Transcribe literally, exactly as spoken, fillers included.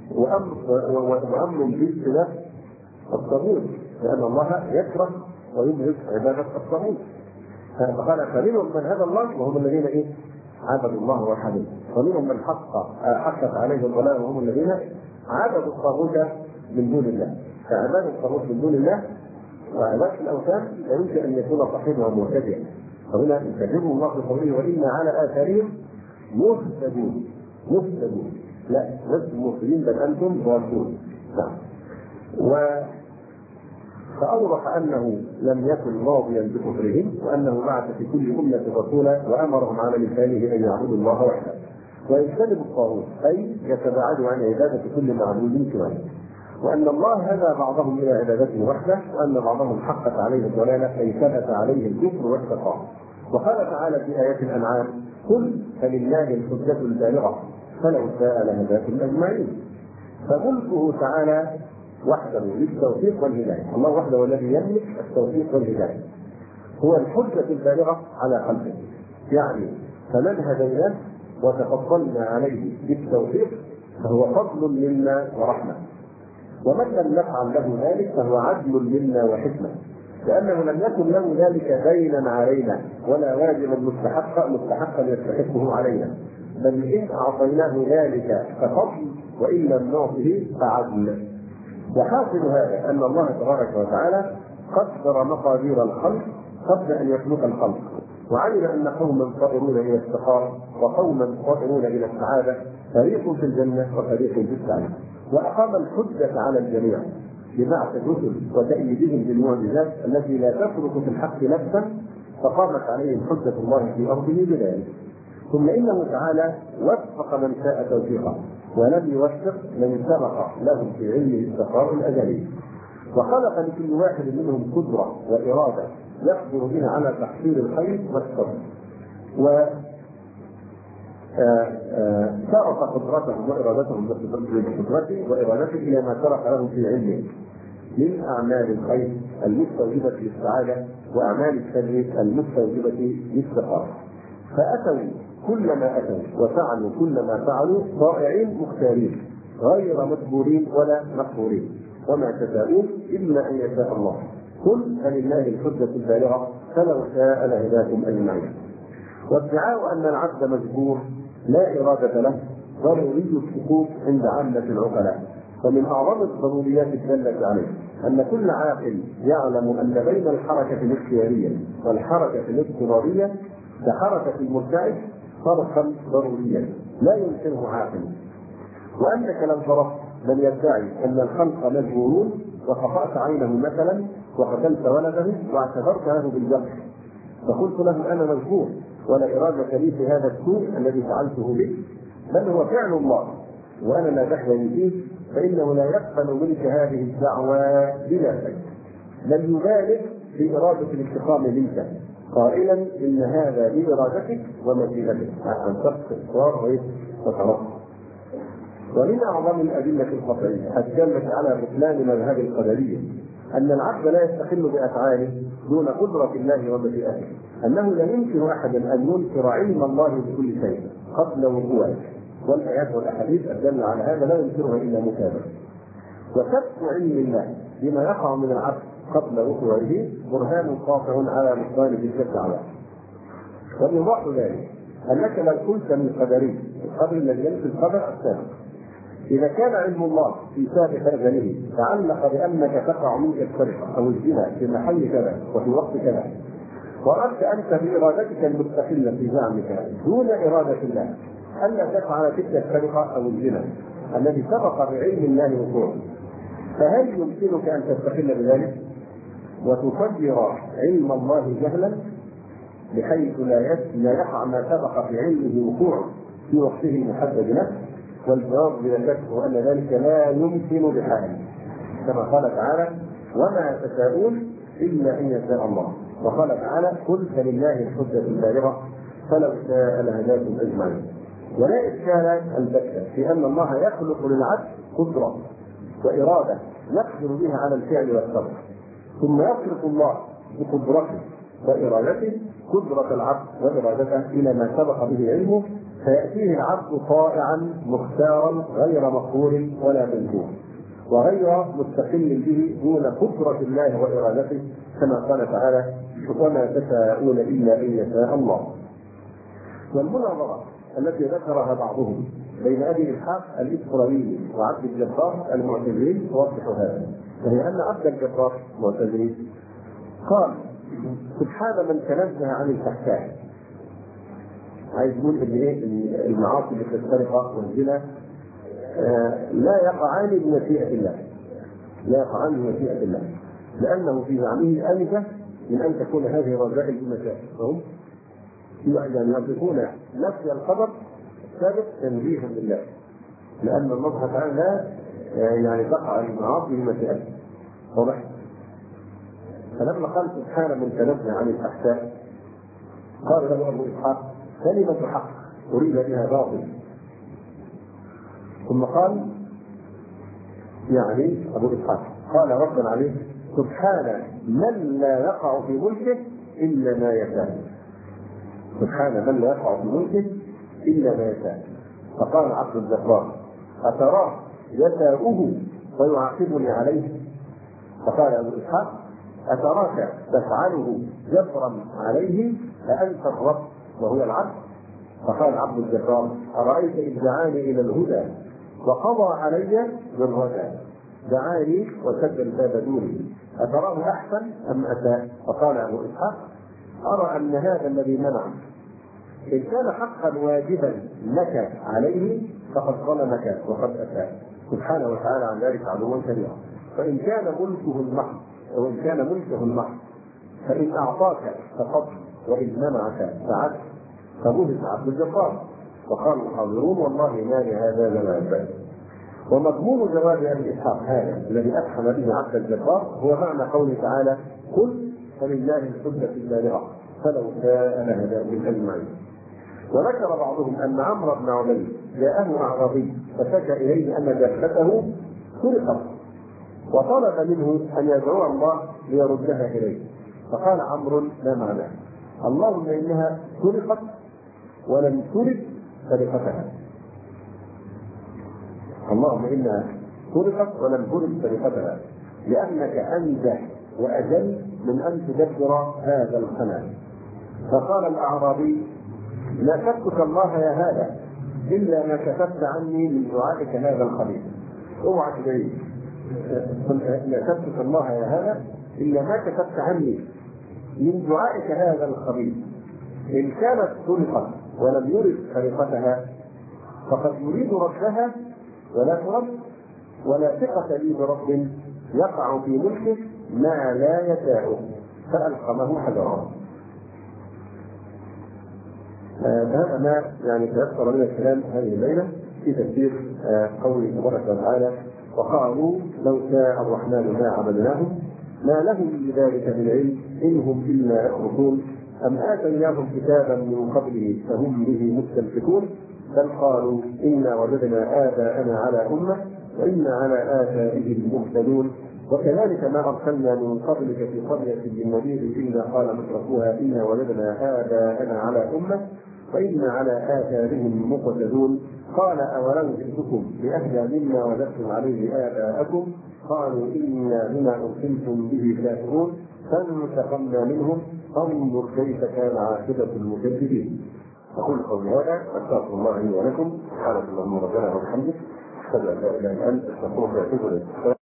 وأمر وأمر باجتناب الطاغوت، لأن الله يكره ويبغض عبادة الطاغوت. فقال فمنهم من هدى الله وهم الذين ايه؟ عبدوا الله وحده، ومنهم من حق حقت عليه الضلال وهم الذين عبدوا الطاغوت من دون الله. فعبادة الطاغوت من دون الله وعبادة الأوثان لا يمكن أن يكون صاحبها مبتدعا. فهنا يكذبه الله بقوله وإنا على آثارهم مهتدون. مهتدون لا لست مهتدين بل أنتم ضالون. نعم. و فأوضح أنه لم يكن راضيا بكفرهم، وأنه بعث في كل أمة رسولا وأمرهم على لسانه أن يعبدوا الله وحده ويجتنبوا الطاغوت، أي يتباعدوا عن عبادة كل معبود سواه، وأن الله هدى بعضهم إلى عبادته وحده، وأن بعضهم حقت عليه الضلالة أي ثبت عليه الكفر والشقاء. وقال تعالى في آيات الأنعام قل فلله الحجة البالغة فلو شاء لهداكم أجمعين. فملكه تعالى وحده للتوفيق والهداية، الله وحده الذي يملك التوفيق والهداية، هو الحجة البالغة على قلبه. يعني فمن هديناه وتفضلنا عليه بالتوفيق فهو فضل منا ورحمة، ومن لم نفعل له ذلك فهو عدل منا وحكمة، لأنه لم يكن له ذلك دينا علينا ولا واجبا مستحقا مستحقا يستحقه علينا، بل إن أعطيناه ذلك ففضل وإن لم نعطه فعدل. وحاصل هذا أن الله تبارك وتعالى قدر مقادير الخلق قبل أن يخلق الخلق، وعلم أن قوما صائرون إلى الشقاء وقوما صائرون إلى السعادة، فريق في الجنة وفريق في السعادة، وأقام الحجة على الجميع ببعث الرسل وتأييدهم بالمعجزات التي لا تترك في الحق نفسا، فقامت عليهم حجة الله في أرضه بذلك. ثم إنه تعالى وفق من شاء توفيقه ولم يوفق من سبق لهم في علمه السخاء الأزلي، وخلق لكل واحد منهم قدرة وإرادة يقدر بها على تحصيل الخير والشر، و شرف قدرتهم وإرادتهم بقدرته وإرادته إلى ما شرف لهم في علمه من أعمال الخير المستوجبة للسعادة وأعمال الشر المستوجبة للشقاء. فأتوا كل ما أتوا وفعلوا كل ما فعلوا طائعين مختارين غير مجبورين ولا مقهورين، وما تشاءون إلا أن يشاء الله. قل فلله الحجة البالغة فلو شاء لهداكم أجمعين. وادعاء أن العبد مجبور لا إرادة له ضروري السقوط عند عامة العقلاء، ومن أعظم الضروريات الدالة عليه أن كل عاقل يعلم أن بين الحركة الاختيارية والحركة الاضطرارية كحركة المرتعش فرقا ضروريا لا يمكنه عاقل، وأنك لم ترى من يدعي أن الخلق مجبورون وقطعت عينه مثلا وقتلت ولده واعتبرت له بالجهل فقلت له أنا مجبور ولا إرادة لي في هذا السوء الذي فعلته به، بل هو فعل الله وأنا لا دخل فيه، فإنه لا يقبل منك هذه الدعوى بلا شك، بل يبالغ في إرادة الانتقام منك قائلا إن هذا بإرادتك ومشيئتك عشان تقصر وترقى. ومن أعظم الأدلة القطعية الدالة على بطلان مذهب القدرية أن العبد لا يستقل بأفعاله دون قدرة الله ومشيئته، أنه لا يمكن أحدا أن ينكر علم الله بكل شيء قبل وقوعه، والآيات والأحاديث الدالة على هذا لا ينكرها إلا متابع. وكشف علم الله بما يقع من العبد قبل وقوعه برهان قاطع على بطلان تلك الدعوات. وإيضاح ذلك أنك لو قلت من قدري القدر الذي ينفي القدر السابق، إذا كان علم الله في سابق أجله تعلق بأنك تقع منك السرقة أو الزنا في محل كذا وفي وقت كذا، وأردت أنت بإرادتك المستقلة في زعمك دون إرادة الله ألا تفعل تلك السرقة أو الزنا الذي سبق بعلم الله وقوعه، فهل يمكنك أن تستقل بذلك وتصدر علم الله جهلا بحيث لا يقع ما سبق في علمه وقوعه في وقته المحدد له؟ والجواب بلا شك هو أن ذلك لا يمكن بحال، كما قال تعالى وما تشاءون إلا أن يشاء الله. وقال تعالى قل فلله الحجة البالغة فلو شاء لهداكم أجمعين. ولا إشكال البتة في أن الله يخلق للعبد قدرة وإرادة يقدر بها على الفعل والصبر، ثم يخلق الله بقدرته وإرادته قدرة العبد وإرادته إلى ما سبق به علمه فيأتيه العبد طائعا مختارا غير مقهور ولا منكور، وغير مستقل به دون قدرة الله وإرادته، كما قال تعالى: وما تشاءون إلا أن يشاء الله. والمناظرة التي ذكرها بعضهم بين أبي إسحاق الإسرائيلي وعبد الجبار المعتزلي توضح هذا، فهي أن عبد الجبار المعتزلي قال: سبحان من تنزه عن الفحشاء. عايز يقول ان ايه المعاصي بالسرقه والزنا آه لا يقعان بمشيئه الله، لا يقعان بمشيئه الله، لانه في زعمه انجى من ان تكون هذه الرذائل بمشيئه. فهم يعني يصفون نفي القدر السابق تنزيها لله، لان الله تعالى لا يعني تقع المعاصي بمشيئته. واضح؟ فلما قال سبحان من تنزه عن الفحشاء قال له ابو اسحاق: كلمة حق أريد بها باطل. ثم قال يعني أبو إسحاق قال ردا عليه: سبحان من لا يقع في ملكه إلا ما يشاء. سبحان من لا يقع في ملكه إلا ما يشاء. فقال عبد الجبار: أتراه يشاؤه ويعاقبني عليه؟ فقال أبو إسحاق: أتراك تفعله جبرا عليه أأنت الرب وهو العبد؟ فقال عبد الجبار: أرأيت إذ دعاني إلى الهدى وقضى علي بالردى، دعاني وسد الباب دوني، أتراه أحسن أم أساء؟ فقال أبو إسحاق: أرى أن هذا الذي منع إن كان حقا واجبا لك عليه فقد ظلمك وقد أساء، سبحانه وتعالى عن ذلك علوا كبيرا. فإن كان ملكه المحض وإن كان ملكه المحض فإن أعطاك فقط وإن منعك فعدت، فبهت عبد الجبار. وقال الحاضرون: والله ما لهذا لنا ينبغي. ومضمون جواب ابي اسحاق هذا الذي افحم به عبد الجبار هو معنى قوله تعالى: قل فلله الحجة البالغة فلو شاء لهداكم اجمعين. وذكر بعضهم ان عمرو بن عبيد جاءه اعرابي فشكى اليه ان دابته سرقت وطلب منه ان يدعو الله ليردها اليه، فقال عمرو: لا معنى، اللهم انها سرقت ولم ترد سرقتها. اللهم انها سرقت ولم ترد سرقتها لانك انجح واجل من ان تدبر هذا الخلل. فقال الاعرابي: لا كتبت الله يا هذا الا ما كتبت عني من دعائك هذا الخبيث. اوعى تدعي لا كتبت الله يا هذا الا ما كتبت عني من دعائك هذا الخبيث. ان كانت سرقت ولم يرد سرقتها فقد يريد ردها ولا ترد، ولا ثقة لي برب يقع في ملكه ما لا يشاء، فألقمه حجرا. هذا ما يعني تيسر من الكلام هذه الليلة في تفسير قوله تبارك وتعالى: وقالوا لو شاء الرحمن ما عبدناهم ما لهم بذلك من علم إن هم إلا يخرصون أم آتيناهم كتابا من قبله فهم به مستمسكون بل قالوا إنا وجدنا آباءنا على أمة وإنا على آثارهم مهتدون وكذلك ما أرسلنا من قبلك في قرية من نذير إلا قال مترفوها إنا وجدنا آباءنا على أمة وإنا على آثارهم مقتدون قال أولو جئتكم بأهدى مما وجدتم عليه آباءكم قالوا إنا بما أرسلتم به كافرون فانتقمنا منهم فانظر كيف كان عاقبة المكذبين. أقول قولي هذا أستغفر الله لي ولكم سبحانك اللهم ربنا وبحمدك أشهد أن لا إله إلا أنت أستغفرك وأتوب إليك.